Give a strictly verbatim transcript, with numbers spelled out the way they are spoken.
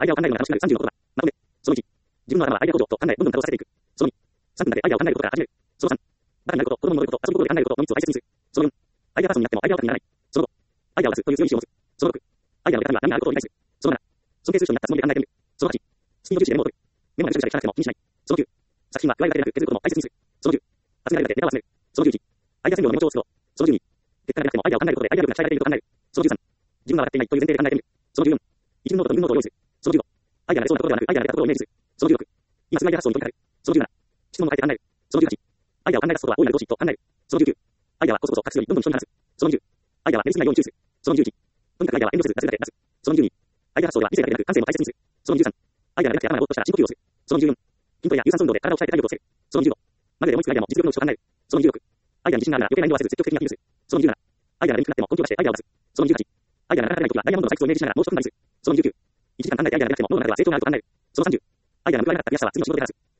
アイデアを考えるのが楽しくなるさんじゅうのことだ。まとめ。そのいち、自分の頭はアイデア工場と考え、どんどん可動されていく。そのに、さんぷんだけアイデアを考えることから始める。そのさん、バカになること、子供の乗ること、遊ぶことで考えることのみっつを大切にする。そのよん、アイデアパーソンになってもアイデアオタクにならない。そのご、アイデアを出すという強い意志を持つ。そのろく、アイデアの中身は何があることを理解する。そのなな、尊敬する人になったつもりで考えてみる。そのはち、スピード重視でメモを取る。メモがぐしゃぐしゃで汚くても気にしない。そのきゅう、作品は加えるだけでなく削ることも大切にする。そのじゅう、集められるだけネタを集める。そのじゅういち、アイデア専用のメモ帳を作ろう。そのじゅうに、結果が出なくてもアイデアを考えることでアイデア力が鍛えられていると考える。そのじゅうさん、自分が分かっていないという前提で考えてみる。そのじゅうよん、一文ノートと二分ノートを用意する。そのじゅうご、アイデアが出そうなことではなくアイデアが出たことをイメージする。そのじゅうろく、今すぐアイデア発想に取り掛かる。そのじゅうなな、質問を書いて考える。そのじゅうはち、アイデアを考え出すことは大いなる同志と考える。そのじゅうきゅう、アイデアはコソコソ隠すよりどんどん人に話す。そのにじゅう、アイデアはメルスないように注意する。そのにじゅういち、とにかくアイデアは遠慮せず出せるだけ出す。そのにじゅうに、アイデア発想では理性だけでなく感性も大切にする。そのにじゅうさん、アイデアが出なくて頭がぼーっとしたら深呼吸をする。そのにじゅうよん、筋トレや有酸素運動で体を鍛えて体力をつける。そのにじゅうご、マジで思いつくアイデアも実力のうちと考える。そのにじゅうろく、アイデアに自信があるなら余計な遠慮はせず積極的にアピールする。そのにじゅうなな、アイデアが出にくくなっても根気を出してアイデアを出す。そのにじゅうはち、アイデアがなかなか出ないときはダイヤモンドの採掘をイメージしながらもう一つなりする。そのにじゅうきゅう、いちじかん考えてアイデアが出なくても脳の中では正当があると考える。そのさんじゅう、アイデアが報われなかった悔しさは次の仕事で話す。